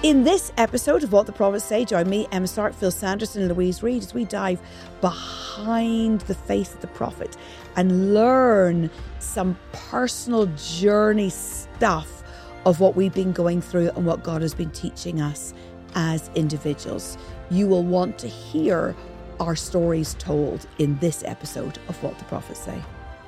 In this episode of What the Prophets Say, join me, Emma Stark, Phil Sanderson and Louise Reed as we dive behind the face of the prophet and learn some personal journey stuff of what we've been going through and what God has been teaching us as individuals. You will want to hear our stories told in this episode of What the Prophets Say.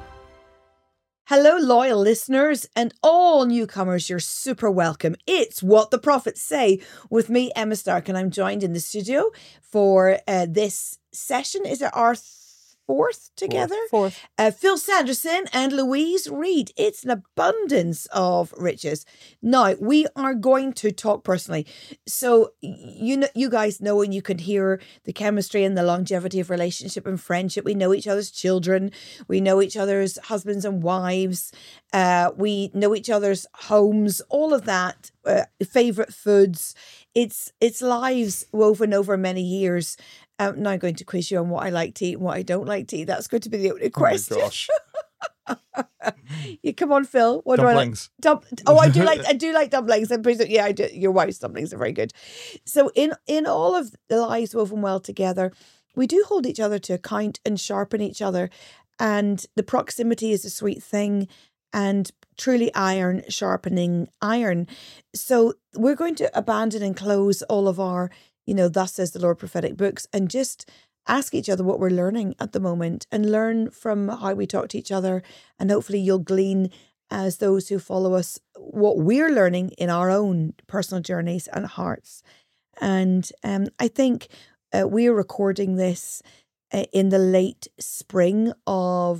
Hello, loyal listeners and all newcomers. You're super welcome. It's What the Prophets Say with me, Emma Stark, and I'm joined in the studio for this session. Is it our fourth together? Fourth. Phil Sanderson and Louise Reed. It's an abundance of riches. Now, we are going to talk personally. So, you guys know, and you can hear the chemistry and the longevity of relationship and friendship. We know each other's children. We know each other's husbands and wives. We know each other's homes, all of that, favourite foods. It's lives woven over many years. Now I'm going to quiz you on what I like to eat and what I don't like to eat. That's going to be the only question. Oh my gosh. You come on, Phil. What Dumplings. do I like? I do like dumplings. I'm pretty, yeah, I do. Your wife's dumplings are very good. So in all of the lives woven well together, we do hold each other to account and sharpen each other. And the proximity is a sweet thing. And truly iron sharpening iron. So we're going to abandon and close all of our, thus says the Lord prophetic books and just ask each other what we're learning at the moment and learn from how we talk to each other. And hopefully you'll glean, as those who follow us, what we're learning in our own personal journeys and hearts. And I think we're recording this in the late spring of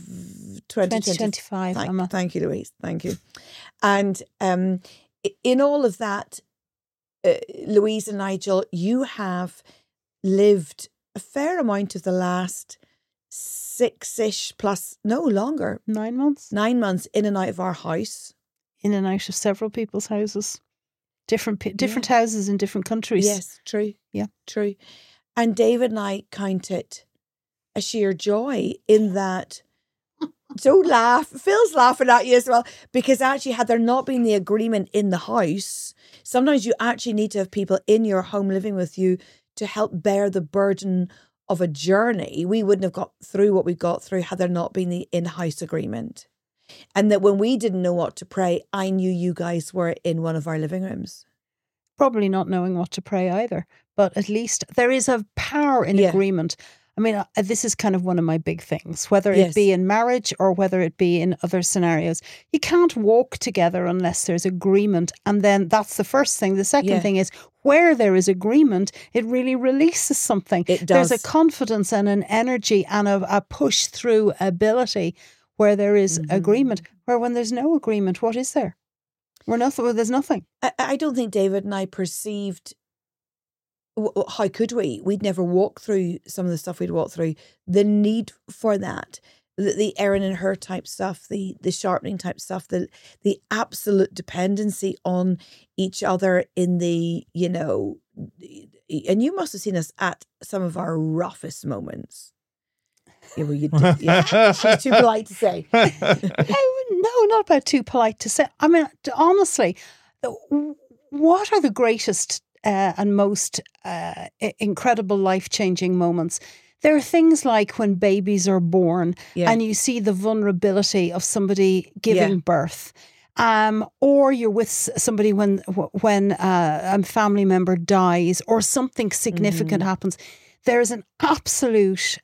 2025. Thank you, Louise. Thank you. And in all of that, Louise and Nigel, you have lived a fair amount of the last 6-ish plus, no longer. 9 months. 9 months in and out of our house. In and out of several people's houses. Different houses in different countries. Yes, true. Yeah. True. And David and I count it a sheer joy in that. Don't laugh. Phil's laughing at you as well. Because actually, had there not been the agreement in the house, sometimes you actually need to have people in your home living with you to help bear the burden of a journey. We wouldn't have got through what we got through had there not been the in-house agreement. And that when we didn't know what to pray, I knew you guys were in one of our living rooms. Probably not knowing what to pray either. But at least there is a power in agreement. I mean, this is kind of one of my big things, whether it be in marriage or whether it be in other scenarios. You can't walk together unless there's agreement. And then that's the first thing. The second thing is where there is agreement, it really releases something. It does. There's a confidence and an energy and a push through ability where there is agreement. Where when there's no agreement, what is there? There's nothing. I don't think David and I perceived. How could we? We'd never walked through some of the stuff we'd walked through. The need for that, the Aaron and her type stuff, the sharpening type stuff, the absolute dependency on each other in the, and you must have seen us at some of our roughest moments. Yeah, well, you did. Yeah. She's too polite to say. No, not about too polite to say. I mean, honestly, what are the greatest and most incredible life-changing moments? There are things like when babies are born and you see the vulnerability of somebody giving birth. Or you're with somebody when a family member dies or something significant happens. There's an absolute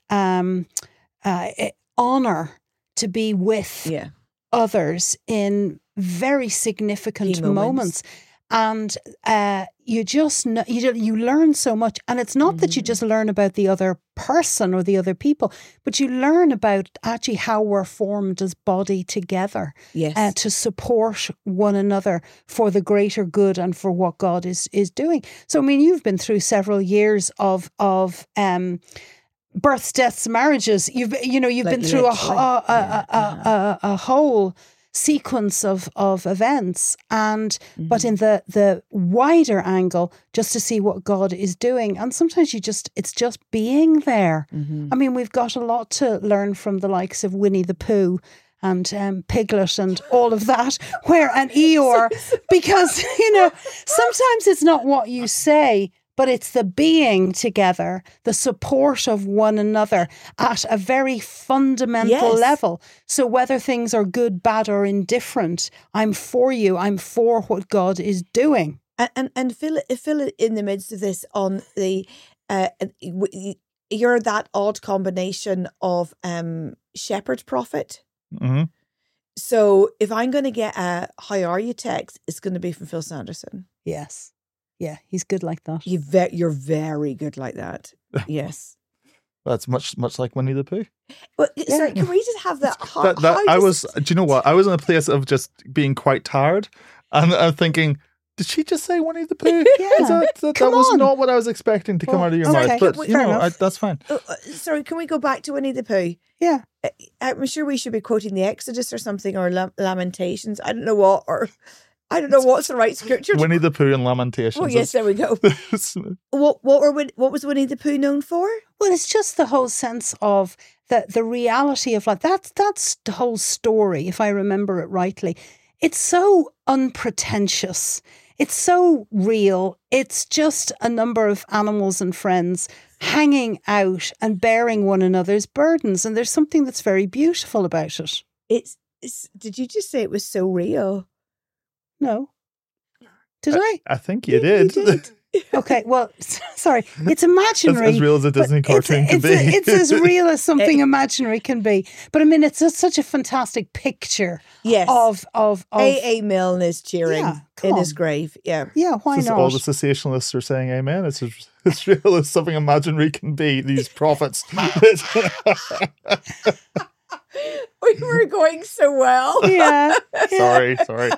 honour to be with others in very significant moments. And you just know, you learn so much. And it's not that you just learn about the other person or the other people, but you learn about actually how we're formed as body together to support one another for the greater good and for what God is doing. So, I mean, you've been through several years of births, deaths, marriages. You've been through a whole sequence of events, and but in the wider angle, just to see what God is doing. And sometimes it's just being there. I mean, we've got a lot to learn from the likes of Winnie the Pooh and Piglet and all of that, where an Eeyore, because, sometimes it's not what you say, but it's the being together, the support of one another at a very fundamental level. So whether things are good, bad, or indifferent, I'm for you. I'm for what God is doing. And Phil in the midst of this on the, you're that odd combination of shepherd prophet. Mm-hmm. So if I'm going to get a "How are you" text, it's going to be from Phil Sanderson. Yes. Yeah, he's good like that. You're very good like that. Yes. That's much like Winnie the Pooh. Well, sorry, can we just have that? Do you know what? I was in a place of just being quite tired, and I'm thinking, did she just say Winnie the Pooh? Yeah. That was not what I was expecting to come out of your mouth. But that's fine. Sorry, can we go back to Winnie the Pooh? Yeah. I'm sure we should be quoting the Exodus or something, or Lamentations. I don't know what, or I don't know what's the right scripture. Winnie the Pooh and Lamentations. Oh yes, there we go. What was Winnie the Pooh known for? Well, it's just the whole sense of the reality of life. That's the whole story, if I remember it rightly. It's so unpretentious. It's so real. It's just a number of animals and friends hanging out and bearing one another's burdens. And there's something that's very beautiful about it. It's did you just say it was so real? No. Did I? I think you did. You did. Okay, well, sorry. It's imaginary. As real as a Disney cartoon can be. It's as real as something imaginary can be. But I mean, it's such a fantastic picture of A.A. Milne is cheering in his grave. Yeah. Yeah, why not? All the cessationalists are saying amen. It's as real as something imaginary can be, these prophets. We were going so well. Yeah. Sorry.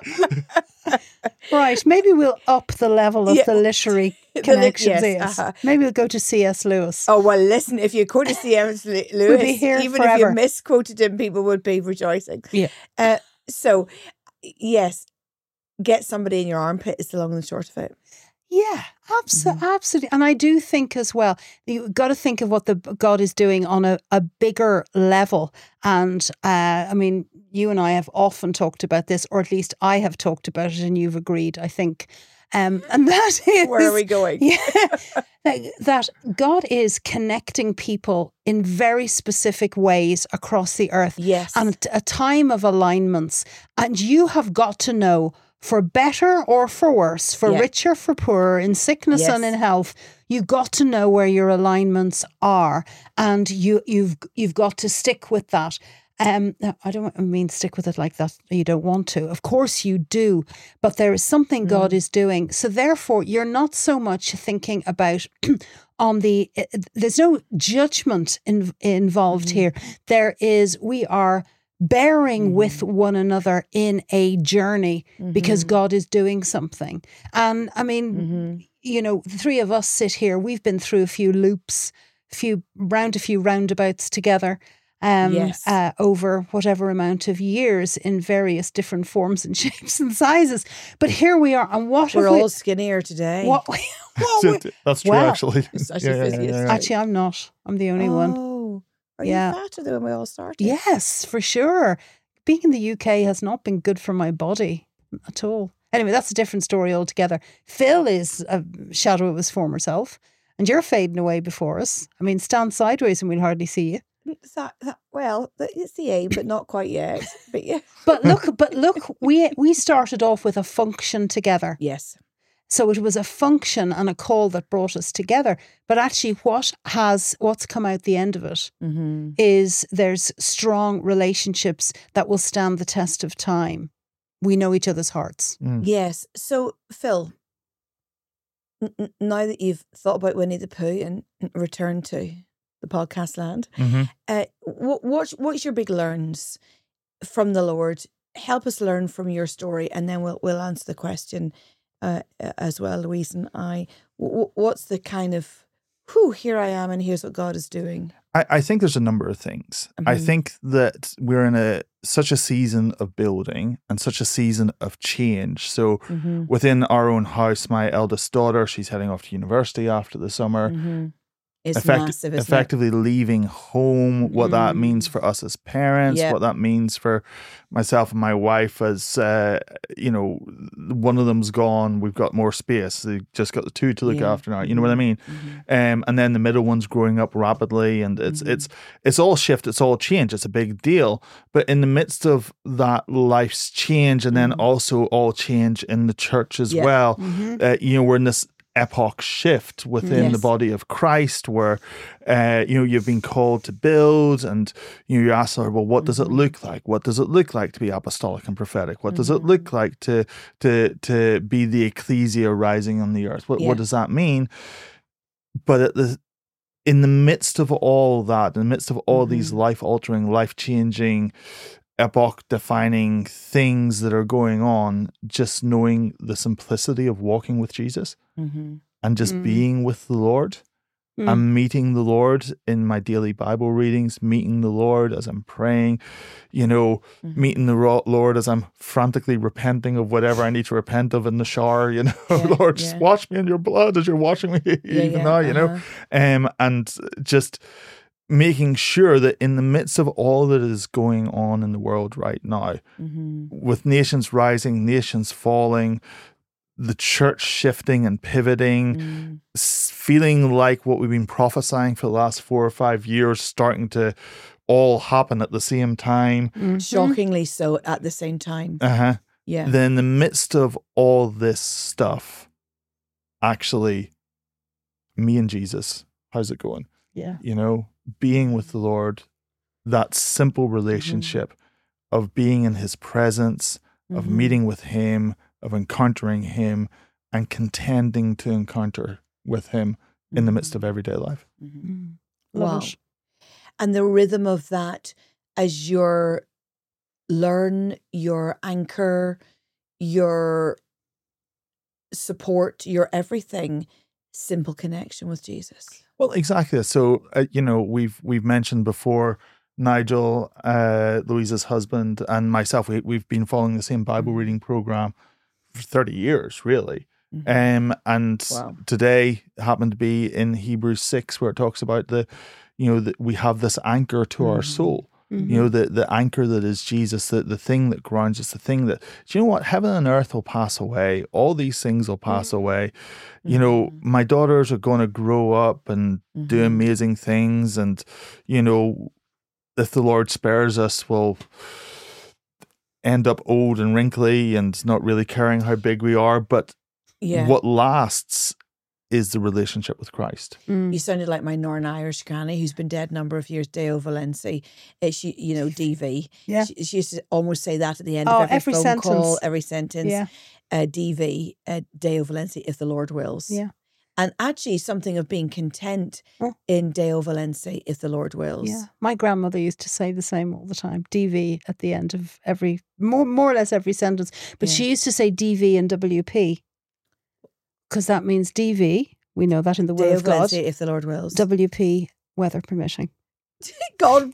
Right, maybe we'll up the level of the literary connections. Maybe we'll go to C.S. Lewis. Oh, well, listen, if you quoted C.S. Lewis, we'll be here even forever. if you misquoted him, people would be rejoicing. Yeah. So, yes, get somebody in your armpit is the long and short of it. Yeah, absolutely. And I do think as well, you've got to think of what God is doing on a bigger level. And I mean, you and I have often talked about this, or at least I have talked about it and you've agreed, I think. And that is... Where are we going? Yeah, that God is connecting people in very specific ways across the earth. Yes. And a time of alignments. And you have got to know, for better or for worse, for richer, for poorer, in sickness and in health, you've got to know where your alignments are, and you've got to stick with that. I don't mean stick with it like that. You don't want to. Of course you do, but there is something God is doing. So therefore, you're not so much thinking about there's no judgment involved here. We are bearing with one another in a journey because God is doing something. And I mean, the three of us sit here, we've been through a few loops, a few roundabouts together over whatever amount of years in various different forms and shapes and sizes. But here we are. And we're all skinnier today. That's true, actually. Actually, I'm not. I'm the only one. Are you fatter than when we all started? Yes, for sure. Being in the UK has not been good for my body at all. Anyway, that's a different story altogether. Phil is a shadow of his former self, and you're fading away before us. I mean, stand sideways and we'll hardly see you. It's the aim, but not quite yet. But yeah. But look, we started off with a function together. Yes. So it was a function and a call that brought us together. But actually what's come out the end of it is there's strong relationships that will stand the test of time. We know each other's hearts. Yes. So, Phil, now that you've thought about Winnie the Pooh and returned to the podcast land, what's your big learns from the Lord? Help us learn from your story, and then we'll answer the question as well, Louise and I. What's the kind of, here I am and here's what God is doing? I think there's a number of things. I think that we're in such a season of building and such a season of change. So within our own house, my eldest daughter, she's heading off to university after the summer. It's massive, isn't effectively leaving home, what that means for us as parents, what that means for myself and my wife as, one of them's gone, we've got more space. They just got the two to look after now. You know what I mean? And then the middle one's growing up rapidly, and it's all shift, it's all change. It's a big deal. But in the midst of that life's change, and then also all change in the church as well, we're in this epoch shift within the body of Christ where you've been called to build, and you ask, well, what does it look like? What does it look like to be apostolic and prophetic? What does it look like to be the ecclesia rising on the earth? What does that mean? But in the midst of all that, in the midst of all these life-altering, life-changing, epoch-defining things that are going on, just knowing the simplicity of walking with Jesus and just being with the Lord and meeting the Lord in my daily Bible readings, meeting the Lord as I'm praying, meeting the Lord as I'm frantically repenting of whatever I need to repent of in the shower, Lord, just wash me in your blood as you're washing me now, and just making sure that in the midst of all that is going on in the world right now, with nations rising, nations falling, the church shifting and pivoting, feeling like what we've been prophesying for the last 4 or 5 years starting to all happen at the same time. Shockingly so at the same time. Then in the midst of all this stuff, actually, me and Jesus, how's it going? Yeah. Being with the Lord, that simple relationship of being in his presence, of meeting with him, of encountering him, and contending to encounter with him in the midst of everyday life. Wow. And the rhythm of that as your learn, your anchor, your support, your everything, simple connection with Jesus. Well, exactly. So, we've mentioned before, Nigel, Louisa's husband, and myself, we've been following the same Bible reading program for 30 years, really. And today happened to be in Hebrews 6, where it talks about that we have this anchor to our soul. The anchor that is Jesus, the thing that grounds us, the thing that, do you know what? Heaven and earth will pass away. All these things will pass away. My daughters are going to grow up and do amazing things. And, if the Lord spares us, we'll end up old and wrinkly and not really caring how big we are. But what lasts is the relationship with Christ. You sounded like my Northern Irish granny who's been dead a number of years, Deo Valenci. She, DV. Yeah. She used to almost say that at the end of every phone sentence. call, every sentence. Yeah. DV, Deo Valenci, if the Lord wills. Yeah. And actually something of being content in Deo Valenci, if the Lord wills. Yeah. My grandmother used to say the same all the time, DV at the end of every, more or less every sentence. But she used to say DV and WP. Because that means DV, we know that in the Word of God. If the Lord wills. WP, weather permitting. God.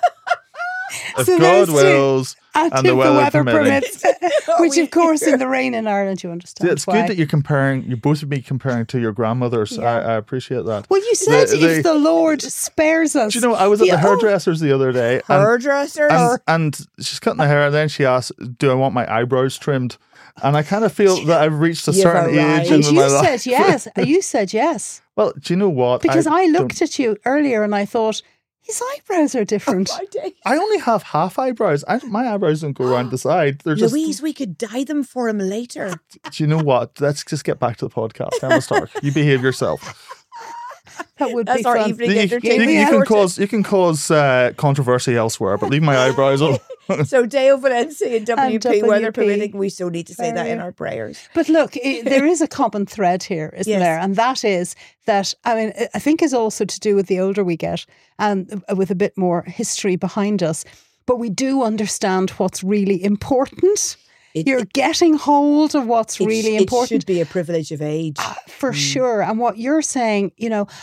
If God wills and the weather permits. Which, of course, in the rain in Ireland, you understand. It's good that you both of me comparing to your grandmothers. Yeah. I appreciate that. Well, you said if the Lord spares us. Do you know, I was at the hairdresser's the other day. And she's cutting the hair, and then she asked, do I want my eyebrows trimmed? And I kind of feel that I've reached a certain age in my life. You said yes. You said yes. Well, do you know what? Because I looked at you earlier and I thought, his eyebrows are different. I only have half eyebrows. My eyebrows don't go around the side. They're Louise, we could dye them for him later. Do you know what? Let's just get back to the podcast. Emma Stark, you behave yourself. That would That's be our fun. evening entertainment. You can cause controversy elsewhere, but leave my eyebrows on. So Deo Valenci and WP, weather WP. permitting, we so need to say that in our prayers. But look, there is a common thread here, isn't there? And that is that, I think is also to do with the older we get and with a bit more history behind us. But we do understand what's really important. You're getting hold of what's really important. It should be a privilege of age. For sure. And what you're saying,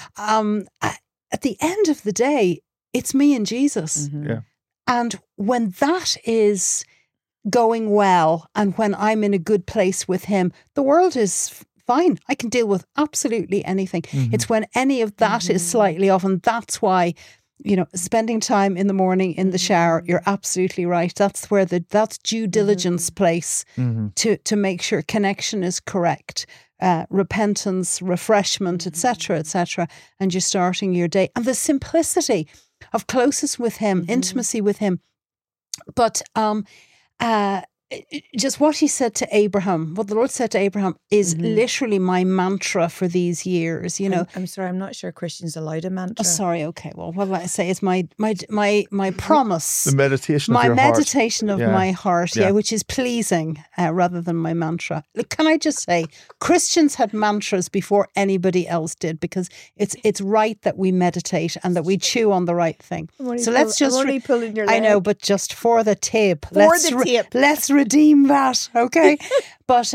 at the end of the day, it's me and Jesus. Yeah. And when that is going well and when I'm in a good place with him, the world is fine. I can deal with absolutely anything. It's when any of that is slightly off, and that's why, spending time in the morning in the shower, you're absolutely right. That's where that's due diligence place to make sure connection is correct, repentance, refreshment, etc., and you're starting your day. And the simplicity of closeness with him, intimacy with him. But just what he said to Abraham, what the Lord said to Abraham is literally my mantra for these years, I'm sorry, I'm not sure Christians allowed a mantra. Oh, sorry, okay. Well, what did I say? It's my promise. The meditation of my your meditation heart. of my heart, which is pleasing rather than my mantra. Look, can I just say, Christians had mantras before anybody else did, because it's right that we meditate and that we chew on the right thing. So let's just... I'm only pulling your leg. I know, but just for the tape. Let's let's redeem that, okay? But,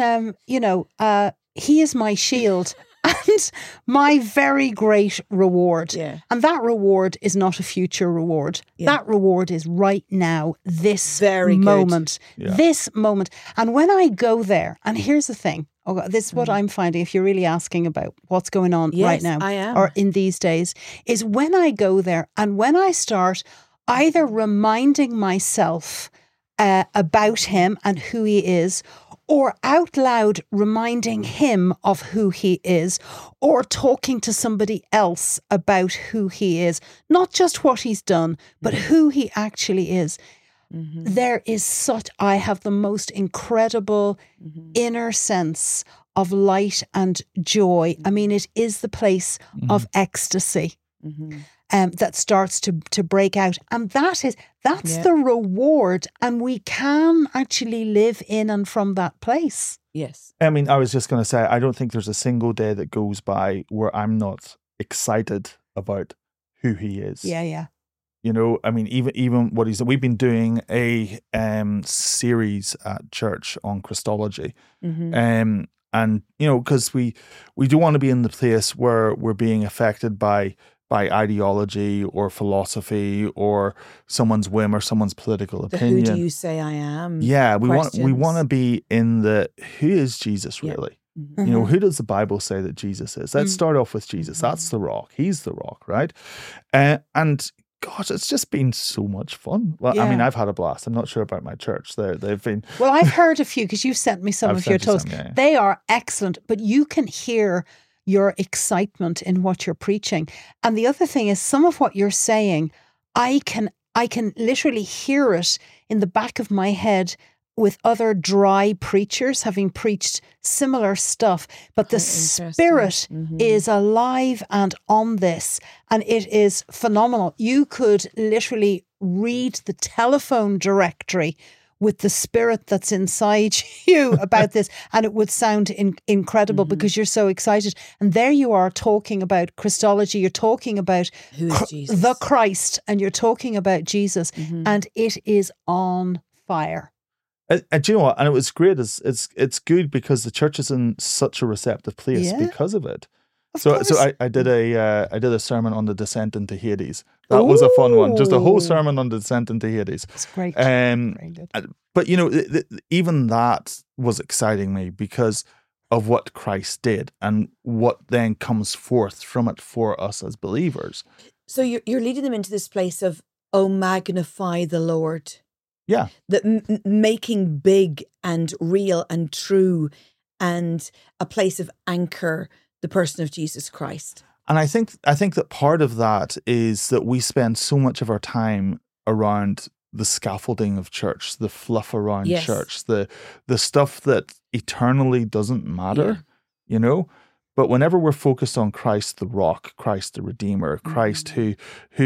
he is my shield and my very great reward. Yeah. And that reward is not a future reward. Yeah. That reward is right now, this very moment. Yeah. This moment. And when I go there, and here's the thing, this is what I'm finding, if you're really asking about what's going on right now, I am. Or in these days, is when I go there and when I start either reminding myself about him and who he is, or out loud reminding him of who he is, or talking to somebody else about who he is, not just what he's done, but who he actually is. There is I have the most incredible inner sense of light and joy. I mean, it is the place of ecstasy. That starts to break out. And that's the reward. And we can actually live in and from that place. Yes. I mean, I was just going to say, I don't think there's a single day that goes by where I'm not excited about who he is. Yeah. I mean, even what we've been doing a series at church on Christology. And, because we don't want to be in the place where we're being affected by ideology or philosophy or someone's whim or someone's political opinion. Who do you say I am? Yeah, we want to be in the who is Jesus really? Who does the Bible say that Jesus is? Let's start off with Jesus. That's the rock. He's the rock, right? And gosh, it's just been so much fun. Well, I mean, I've had a blast. I'm not sure about my church. They've been... Well, I've heard a few because you've sent me some of your talks. They are excellent, but you can hear your excitement in what you're preaching. And the other thing is, some of what you're saying, I can literally hear it in the back of my head with other dry preachers having preached similar stuff. But the spirit is alive and on this, and it is phenomenal. You could literally read the telephone directory with the spirit that's inside you about this, and it would sound incredible because you're so excited. And there you are talking about Christology, you're talking about who is Jesus? The Christ, and you're talking about Jesus, and it is on fire. And do you know what? And it was great. It's good because the church is in such a receptive place because of it. So I did a sermon on the descent into Hades. That was a fun one. Just a whole sermon on the descent into Hades. That's great. Very good. But even that was exciting me because of what Christ did and what then comes forth from it for us as believers. So you're leading them into this place of, oh, magnify the Lord. Yeah. That making big and real and true, and a place of anchor the person of Jesus Christ. And I think that part of that is that we spend so much of our time around the scaffolding of church, the fluff around church, the stuff that eternally doesn't matter, But whenever we're focused on Christ the rock, Christ the Redeemer, Christ who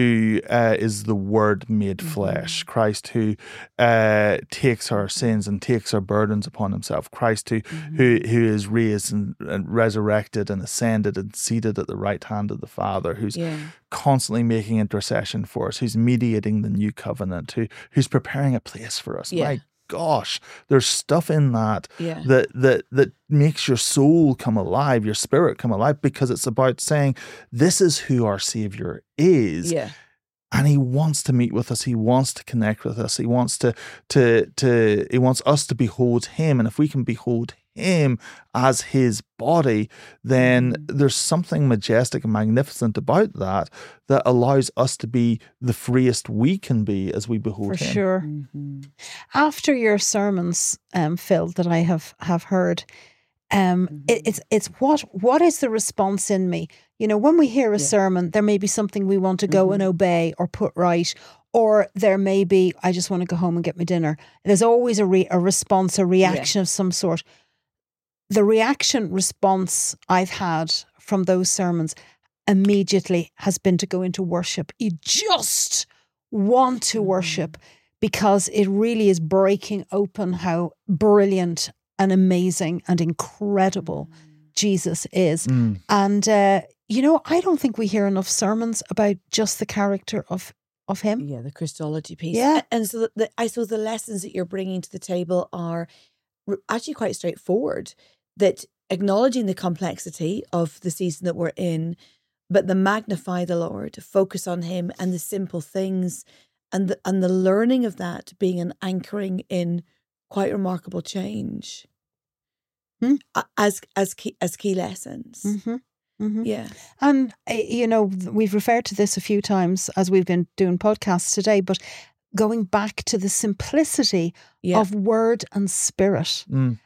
is the Word made flesh, Christ who takes our sins and takes our burdens upon himself, Christ who is raised and resurrected and ascended and seated at the right hand of the Father, who's constantly making intercession for us, who's mediating the new covenant, who's preparing a place for us. My gosh, there's stuff in that that makes your soul come alive, your spirit come alive, because it's about saying, this is who our Savior is. Yeah. And he wants to meet with us. He wants to connect with us. He wants he wants us to behold him. And if we can behold him as his body, then there's something majestic and magnificent about that allows us to be the freest we can be as we behold For him. sure. After your sermons, Phil, that I have heard, it's what is the response in me? You know, when we hear a sermon, there may be something we want to go and obey or put right, or there may be, I just want to go home and get my dinner. There's always a response, a reaction of some sort. The response I've had from those sermons immediately has been to go into worship. You just want to worship because it really is breaking open how brilliant and amazing and incredible Jesus is. And, you know, I don't think we hear enough sermons about just the character of him. Yeah, the Christology piece. Yeah. And so I suppose the lessons that you're bringing to the table are actually quite straightforward, that acknowledging the complexity of the season that we're in, but the magnify the Lord, focus on him and the simple things, and the learning of that being an anchoring in quite remarkable change as key lessons. Yeah. And, you know, we've referred to this a few times as we've been doing podcasts today, but going back to the simplicity of word and spirit.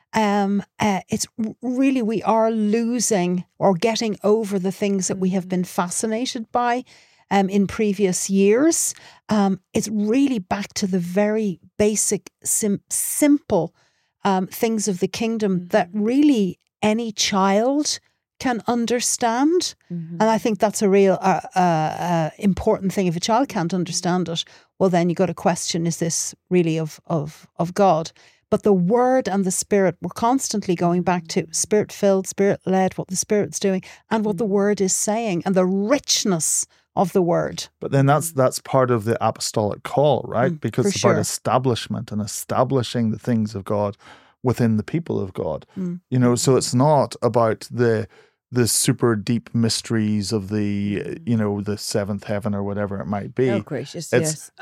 It's really, we are losing or getting over the things that we have been fascinated by in previous years. It's really back to the very basic, simple things of the kingdom that really any child can understand. And I think that's a real important thing. If a child can't understand it, well, then you got to question, is this really of God? But the word and the spirit, we're constantly going back to spirit-filled, spirit-led, what the spirit's doing and what the word is saying and the richness of the word. But then that's part of the apostolic call, right? Because it's about establishment and establishing the things of God within the people of God. You know, so it's not about the super deep mysteries of the, you know, the seventh heaven or whatever it might be. Oh, gracious, it's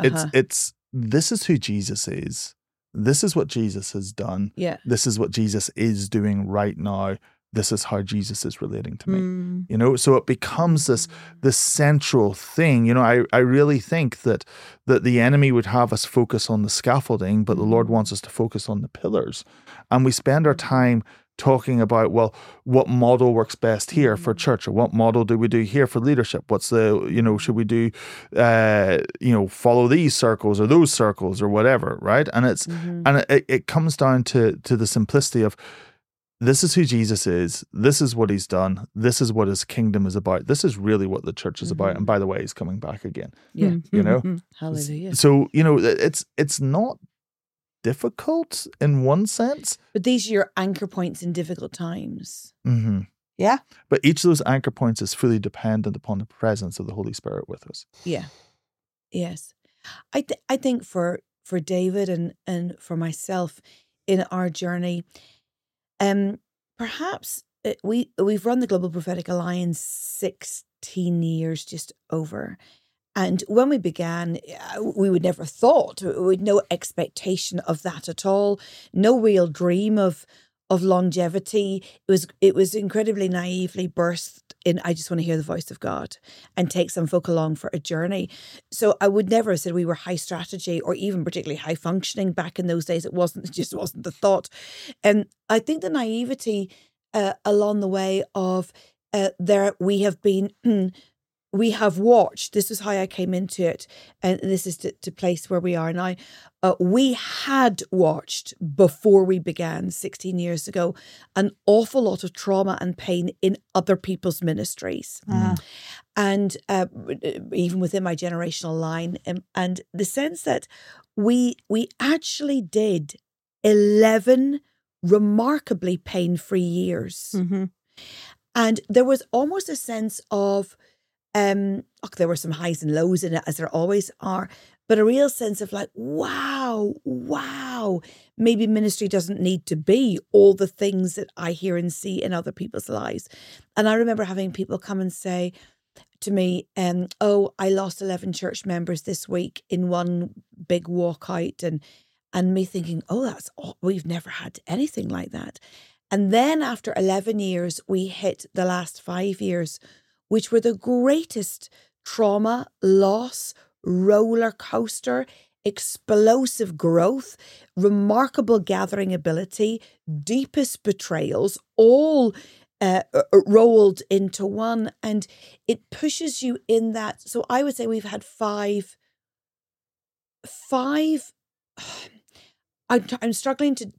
this is who Jesus is. This is what Jesus has done. Yeah. This is what Jesus is doing right now. This is how Jesus is relating to me. You know, so it becomes this central thing. You know, I really think that the enemy would have us focus on the scaffolding, but the Lord wants us to focus on the pillars. And we spend our time talking about, well, what model works best here for church, or what model do we do here for leadership? What's the, you know, should we do, you know, follow these circles or those circles or whatever, right? And it's and it comes down to the simplicity of, this is who Jesus is. This is what he's done. This is what his kingdom is about. This is really what the church is about. And by the way, he's coming back again. Yeah. You know? Hallelujah. So, you know, it's not difficult in one sense. But these are your anchor points in difficult times. Yeah. But each of those anchor points is fully dependent upon the presence of the Holy Spirit with us. Yeah. Yes. I think for David and for myself in our journey, perhaps we've run the Global Prophetic Alliance 16 years just over. And when we began, we would never have thought, we had no expectation of that at all, no real dream of longevity. It was incredibly naively burst in, I just want to hear the voice of God and take some folk along for a journey. So I would never have said we were high strategy or even particularly high functioning back in those days. It just wasn't the thought. And I think the naivety along the way of we have watched, this is how I came into it, and this is to place where we are now. We had watched, before we began 16 years ago, an awful lot of trauma and pain in other people's ministries. And even within my generational line. And the sense that we actually did 11 remarkably pain-free years. And there was almost a sense of, there were some highs and lows in it, as there always are, but a real sense of like, wow, maybe ministry doesn't need to be all the things that I hear and see in other people's lives. And I remember having people come and say to me, I lost 11 church members this week in one big walkout, and me thinking, we've never had anything like that. And then after 11 years, we hit the last 5 years, which were the greatest trauma, loss, roller coaster, explosive growth, remarkable gathering ability, deepest betrayals, all rolled into one. And it pushes you in that. So I would say we've had five. I'm struggling to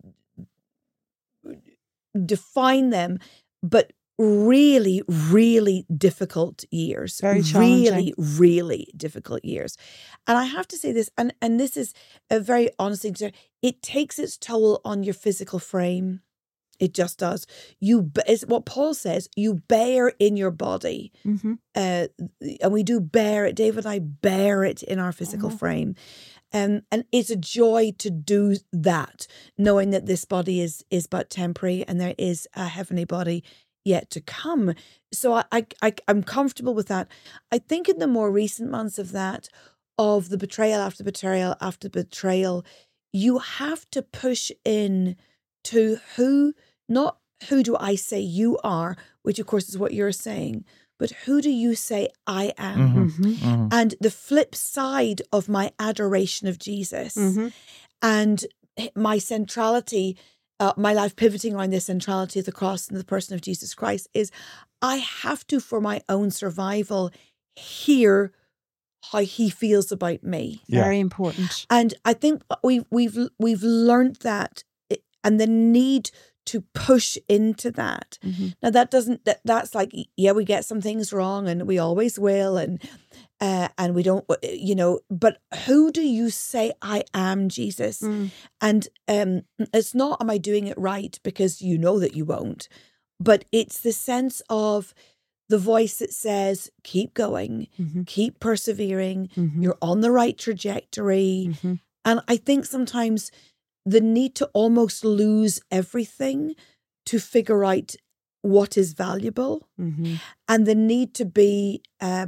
define them, but really, really difficult years. Very challenging. Really, really difficult years. And I have to say this, and this is a very honest thing to say, it takes its toll on your physical frame. It just does. It's what Paul says, you bear in your body. Mm-hmm. And we do bear it. David and I bear it in our physical frame. And it's a joy to do that, knowing that this body is but temporary and there is a heavenly body yet to come. So I'm comfortable with that. I think in the more recent months of the betrayal after betrayal after betrayal, you have to push in to not who do I say you are, which of course is what you're saying, but who do you say I am? Mm-hmm. Mm-hmm. And the flip side of my adoration of Jesus and my centrality, my life pivoting around the centrality of the cross and the person of Jesus Christ is I have to, for my own survival, hear how he feels about me. Yeah. Very important. And I think we've learned that, and the need to push into that. Mm-hmm. Now that's like, yeah, we get some things wrong and we always will. And we don't, but who do you say I am, Jesus? And it's not, am I doing it right? Because you know that you won't, but it's the sense of the voice that says, keep going, keep persevering. You're on the right trajectory. And I think sometimes the need to almost lose everything to figure out what is valuable, and the need to be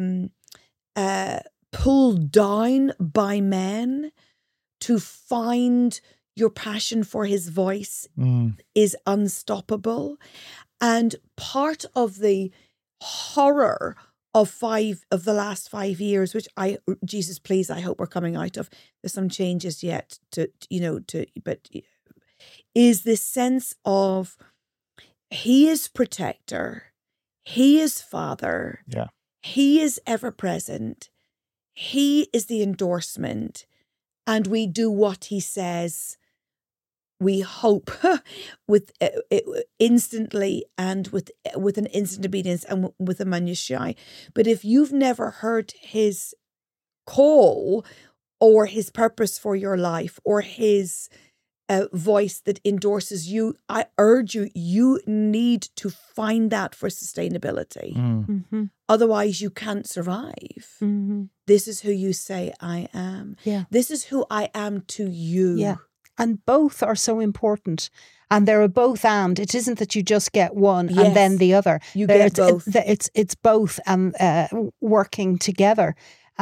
pulled down by men to find your passion for his voice is unstoppable. And part of the horror of the last 5 years, which Jesus, please, I hope we're coming out of. There's some changes yet but is this sense of he is protector, he is father, he is ever present, he is the endorsement, and we do what he says. We hope with instantly and with an instant obedience and with a minutiae. But if you've never heard his call or his purpose for your life or his voice that endorses you, I urge you need to find that for sustainability. Otherwise, you can't survive. This is who you say I am. Yeah. This is who I am to you. Yeah. And both are so important. And they're a both and. It isn't that you just get one and then the other. You get both. It's both and working together.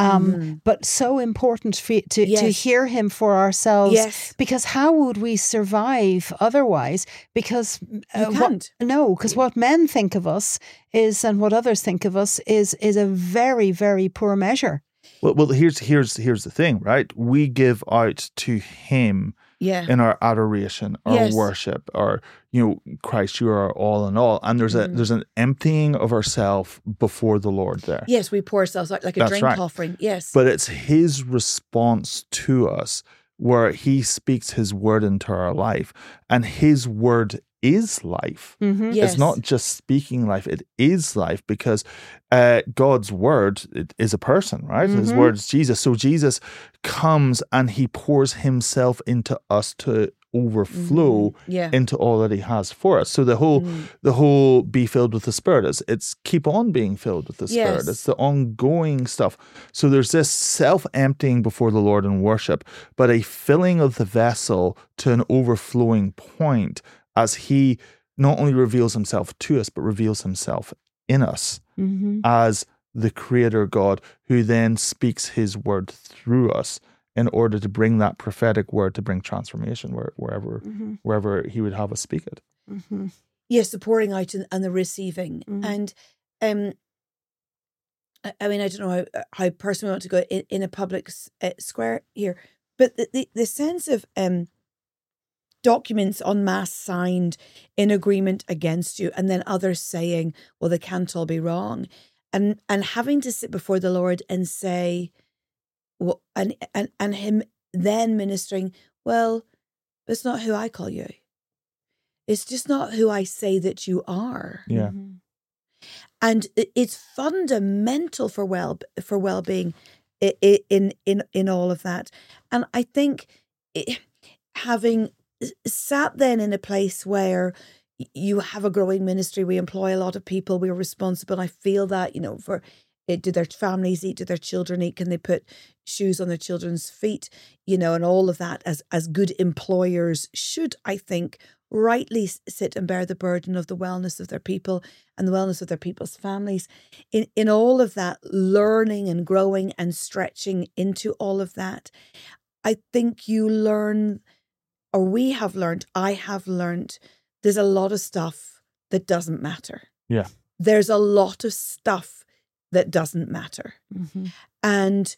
But so important to hear him for ourselves. Yes. Because how would we survive otherwise? Because you can't. Because what men think of us is, and what others think of us is a very, very poor measure. Well, here's the thing, right? We give out to him in our adoration, our worship, our Christ, you are our all in all, and there's an emptying of ourselves before the Lord there. Yes, we pour ourselves out like a drink offering. Yes, but it's his response to us where he speaks his word into our life, and his word is life. Yes. It's not just speaking life, it is life, because God's word is a person, right? His word is Jesus. So Jesus comes and he pours himself into us to overflow into all that he has for us. So the whole be filled with the Spirit it's keep on being filled with the Spirit. It's the ongoing stuff. So there's this self-emptying before the Lord in worship, but a filling of the vessel to an overflowing point as he not only reveals himself to us, but reveals himself in us as the Creator God, who then speaks his word through us in order to bring that prophetic word to bring transformation wherever he would have us speak it. supporting out and the receiving. And I mean, I don't know how personally I want to go in a public square here, but the sense of documents en masse signed in agreement against you, and then others saying, well, they can't all be wrong, and having to sit before the Lord and say, well, and him then ministering, well, it's not who I call you. It's just not who I say that you are. Yeah. And it's fundamental for well-being in all of that. And I think having sat then in a place where you have a growing ministry, we employ a lot of people, we're responsible. I feel that, for do their families eat, do their children eat, can they put shoes on their children's feet, and all of that as good employers should, I think, rightly sit and bear the burden of the wellness of their people and the wellness of their people's families. In all of that, learning and growing and stretching into all of that, I think you learn, or we have learned, I have learned, there's a lot of stuff that doesn't matter. Yeah. There's a lot of stuff that doesn't matter. And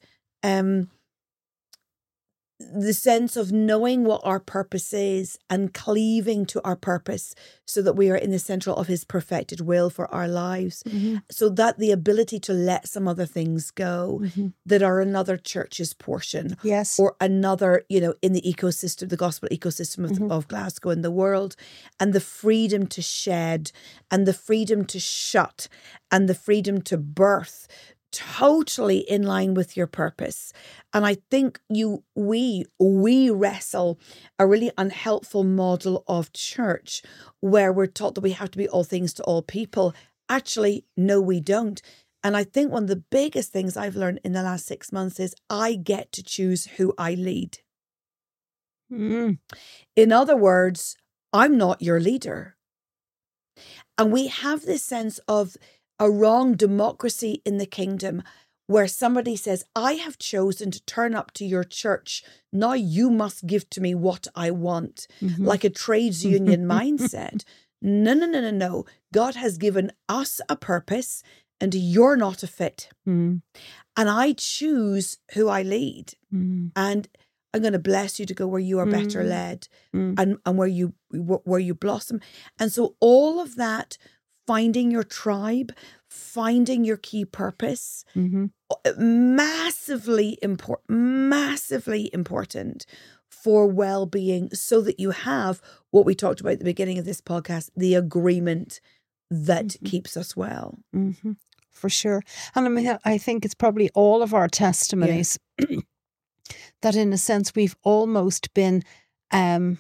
the sense of knowing what our purpose is and cleaving to our purpose so that we are in the central of his perfected will for our lives, so that the ability to let some other things go that are another church's portion, yes, or another, in the ecosystem, the gospel ecosystem of Glasgow and the world, and the freedom to shed and the freedom to shut and the freedom to birth, totally in line with your purpose. And I think we wrestle a really unhelpful model of church where we're taught that we have to be all things to all people. Actually, no, we don't. And I think one of the biggest things I've learned in the last 6 months is I get to choose who I lead. In other words, I'm not your leader. And we have this sense of a wrong democracy in the kingdom where somebody says, I have chosen to turn up to your church. Now you must give to me what I want, like a trades union mindset. No. God has given us a purpose and you're not a fit. And I choose who I lead. And I'm going to bless you to go where you are better led and where you blossom. And so all of that, finding your tribe, finding your key purpose, massively important for well-being, so that you have what we talked about at the beginning of this podcast, the agreement that keeps us well. For sure. And I mean, I think it's probably all of our testimonies that in a sense we've almost been a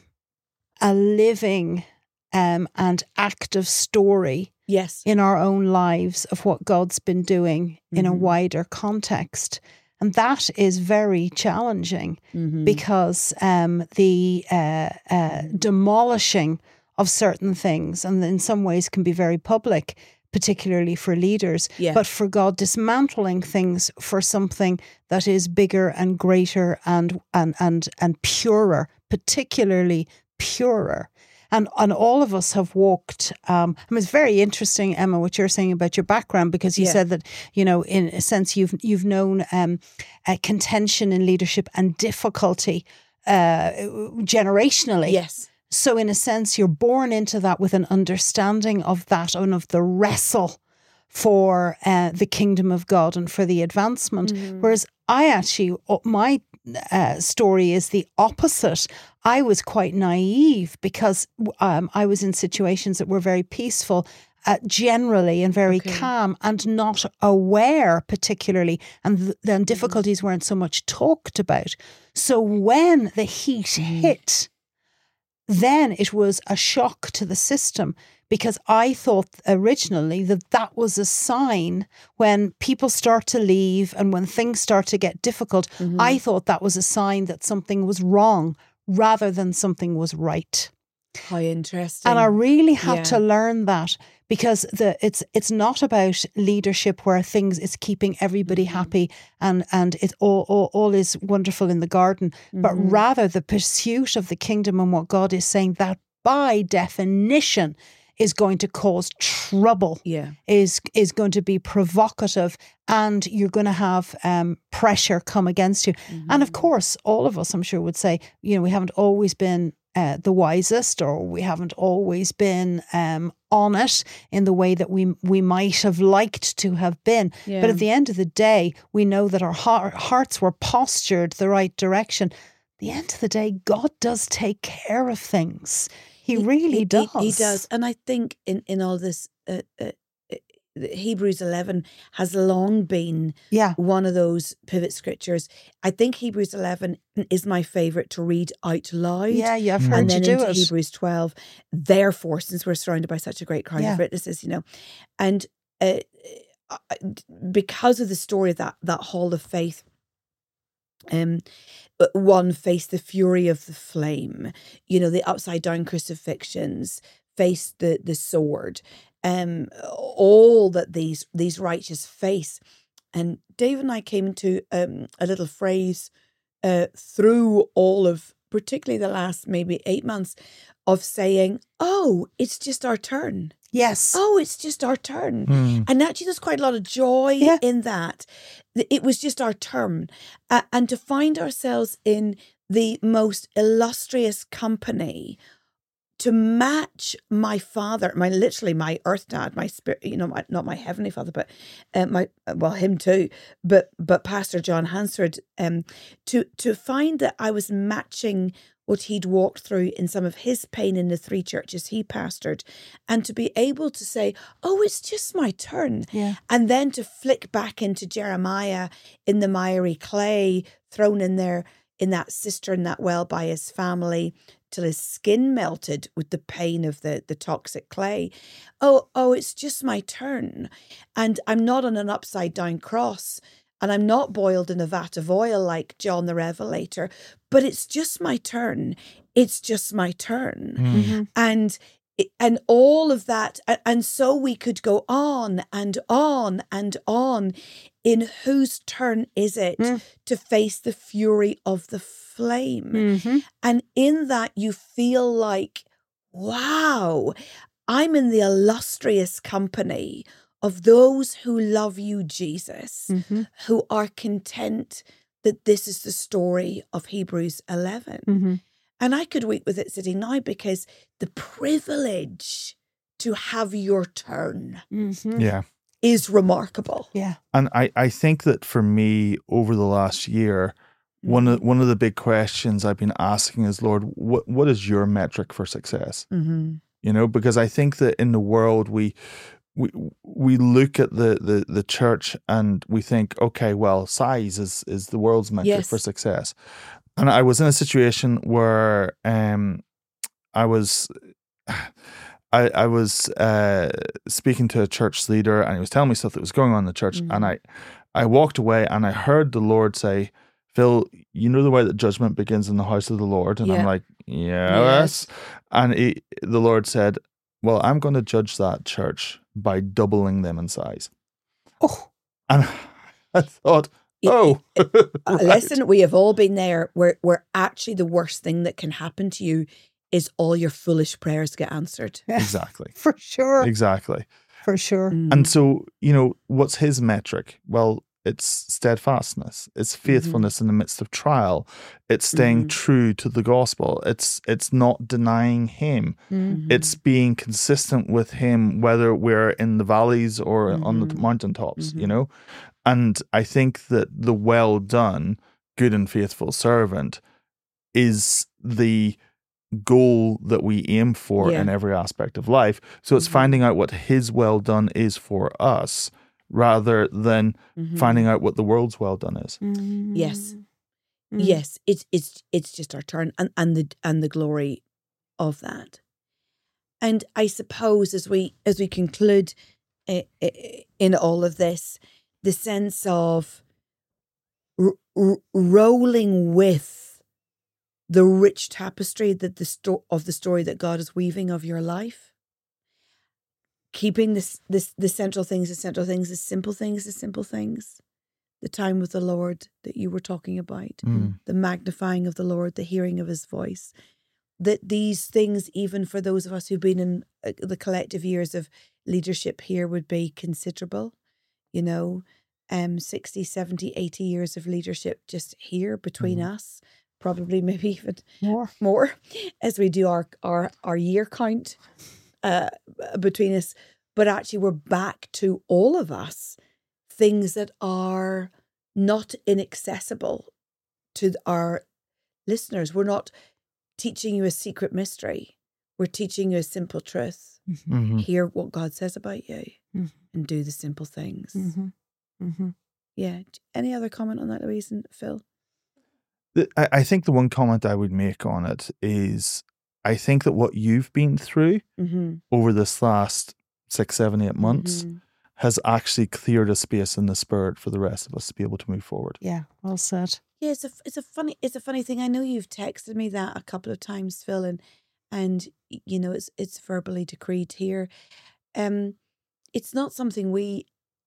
living and active story in our own lives of what God's been doing in a wider context. And that is very challenging because the demolishing of certain things, and in some ways can be very public, particularly for leaders, but for God dismantling things for something that is bigger and greater and purer, particularly purer. And all of us have walked. I mean, it's very interesting, Emma, what you're saying about your background, because you said that, in a sense, you've known contention in leadership and difficulty generationally. Yes. So in a sense, you're born into that with an understanding of that and of the wrestle for the kingdom of God and for the advancement. Whereas I actually, my story is the opposite. I was quite naive because I was in situations that were very peaceful generally and very calm and not aware particularly, and then difficulties weren't so much talked about. So when the heat hit, then it was a shock to the system, because I thought originally that was a sign when people start to leave and when things start to get difficult. I thought that was a sign that something was wrong rather than something was right. How interesting. And I really had to learn that, because it's not about leadership where it's keeping everybody happy and it all is wonderful in the garden, but rather the pursuit of the kingdom and what God is saying, that by definition is going to cause trouble, is going to be provocative, and you're going to have pressure come against you. And of course, all of us, I'm sure, would say, we haven't always been the wisest, or we haven't always been on it in the way that we might have liked to have been. Yeah. But at the end of the day, we know that our hearts were postured the right direction. At the end of the day, God does take care of things. He really does. He does. And I think in all this, Hebrews 11 has long been one of those pivot scriptures. I think Hebrews 11 is my favourite to read out loud. Yeah, I've heard you do it. And then into Hebrews 12. Therefore, since we're surrounded by such a great crowd of witnesses, and because of the story of that hall of faith, one faced the fury of the flame, the upside down crucifixions, faced the sword, all that these righteous face. And Dave and I came into a little phrase through all of, particularly the last maybe 8 months, of saying, oh, it's just our turn. Yes. Oh, it's just our turn. And actually there's quite a lot of joy in that. It was just our turn. And to find ourselves in the most illustrious company, to match my father, my earth dad, my spirit, not my heavenly father, but him too, but Pastor John Hansford, to find that I was matching what he'd walked through in some of his pain in the 3 churches he pastored, and to be able to say, oh, it's just my turn. Yeah. And then to flick back into Jeremiah in the miry clay, thrown in there in that cistern, that well by his family, till his skin melted with the pain of the toxic clay. Oh, it's just my turn. And I'm not on an upside down cross, and I'm not boiled in a vat of oil like John the Revelator, but it's just my turn. It's just my turn. Mm-hmm. And all of that. And so we could go on and on and on. In whose turn is it to face the fury of the flame? Mm-hmm. And in that you feel like, wow, I'm in the illustrious company of those who love you, Jesus, who are content that this is the story of Hebrews 11. Mm-hmm. And I could weep with it sitting now, because the privilege to have your turn is remarkable. Yeah. And I think that for me, over the last year, one of the big questions I've been asking is, Lord, what is your metric for success? Because I think that in the world we look at the church and we think, okay, well, size is the world's metric for success. And I was in a situation where I was speaking to a church leader, and he was telling me stuff that was going on in the church, and I walked away and I heard the Lord say, Phil, you know the way that judgment begins in the house of the Lord? And I'm like, yes. And the Lord said, well, I'm going to judge that church by doubling them in size. Oh. And I thought, right. Listen, we have all been there where actually the worst thing that can happen to you is all your foolish prayers get answered. Exactly. For sure. Exactly. For sure. And so, what's his metric? Well, it's steadfastness. It's faithfulness in the midst of trial. It's staying true to the gospel. It's not denying him. It's being consistent with him, whether we're in the valleys or on the mountaintops, And I think that the well done, good and faithful servant is the goal that we aim for in every aspect of life. So it's finding out what his well done is for us, rather than finding out what the world's well done is. Yes. Yes. It's just our turn, and the glory of that. And I suppose as we conclude in all of this, the sense of rolling with the rich tapestry that of the story that God is weaving of your life. Keeping the central things, the simple things, the time with the Lord that you were talking about, the magnifying of the Lord, the hearing of his voice, that these things, even for those of us who've been in the collective years of leadership here, would be considerable, 60, 70, 80 years of leadership just here between us, probably maybe even more as we do our year count between us. But actually we're back to all of us, things that are not inaccessible to our listeners. We're not teaching you a secret mystery. We're teaching you a simple truth. Mm-hmm. Hear what God says about you and do the simple things. Yeah. Any other comment on that, Louise and Phil? I think the one comment I would make on it is, I think that what you've been through over this last 6, 7, 8 months has actually cleared a space in the spirit for the rest of us to be able to move forward. Yeah, well said. Yeah, it's a funny thing. I know you've texted me that a couple of times, Phil, and it's verbally decreed here. It's not something we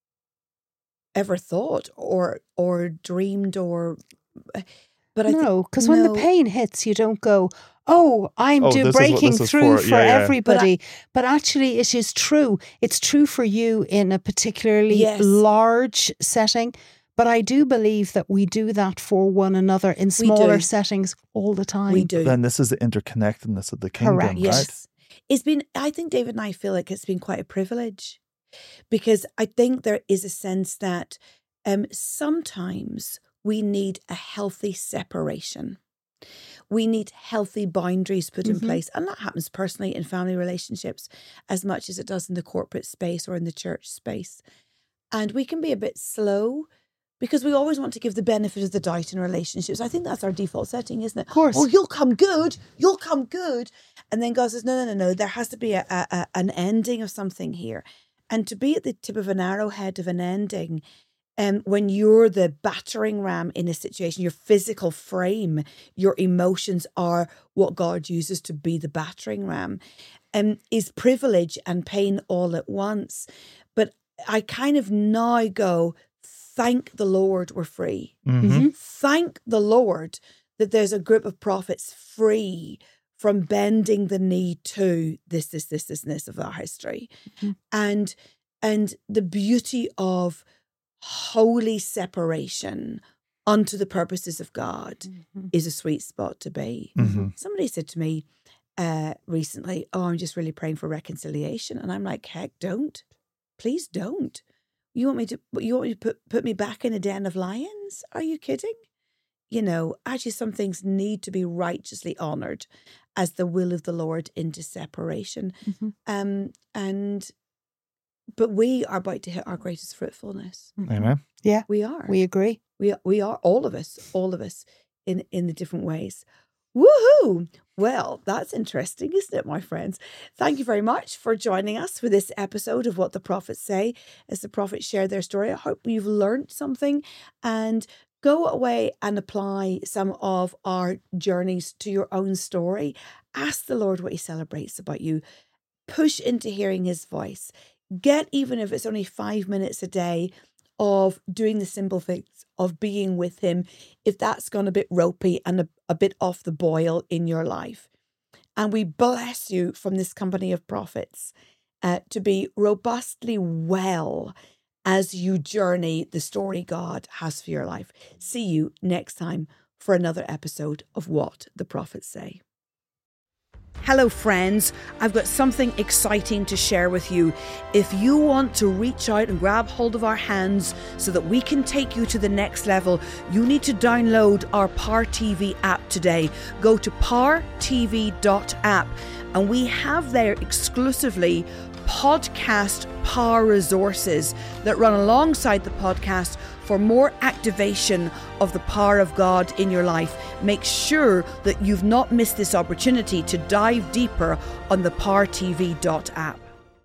ever thought or dreamed but no, because when the pain hits, you don't go, "Oh, I'm breaking through for everybody." But actually, it is true. It's true for you in a particularly large setting. But I do believe that we do that for one another in smaller settings all the time. We do. Then this is the interconnectedness of the kingdom, Correct. right? Yes. It's been, I think David and I feel like it's been quite a privilege, because I think there is a sense that sometimes we need a healthy separation. We need healthy boundaries put in place. And that happens personally in family relationships as much as it does in the corporate space or in the church space. And we can be a bit slow because we always want to give the benefit of the doubt in relationships. I think that's our default setting, isn't it? Of course. Oh, you'll come good. And then God says, no. There has to be an ending of something here. And to be at the tip of an arrowhead of an ending, when you're the battering ram in a situation, your physical frame, your emotions are what God uses to be the battering ram, is privilege and pain all at once. But I kind of now go, thank the Lord we're free. Thank the Lord that there's a group of prophets free from bending the knee to this of our history. And the beauty of holy separation unto the purposes of God is a sweet spot to be. Somebody said to me recently, "Oh, I'm just really praying for reconciliation." And I'm like, heck, don't. Please don't. You want me to put me back in a den of lions? Are you kidding? Actually some things need to be righteously honoured as the will of the Lord into separation. But we are about to hit our greatest fruitfulness. Amen. Yeah. We are. We agree. We are, all of us in the different ways. Woohoo! Well, that's interesting, isn't it, my friends? Thank you very much for joining us for this episode of What the Prophets Say, as the prophets share their story. I hope you've learned something and go away and apply some of our journeys to your own story. Ask the Lord what he celebrates about you. Push into hearing his voice. Get, even if it's only 5 minutes a day, of doing the simple things of being with him, if that's gone a bit ropey and a bit off the boil in your life. And we bless you from this company of prophets to be robustly well as you journey the story God has for your life. See you next time for another episode of What the Prophets Say. Hello friends, I've got something exciting to share with you. If you want to reach out and grab hold of our hands so that we can take you to the next level, you need to download our Power TV app today. Go to powertv.app and we have there exclusively podcast power resources that run alongside the podcast for more activation of the power of God in your life. Make sure that you've not missed this opportunity to dive deeper on the powertv.app.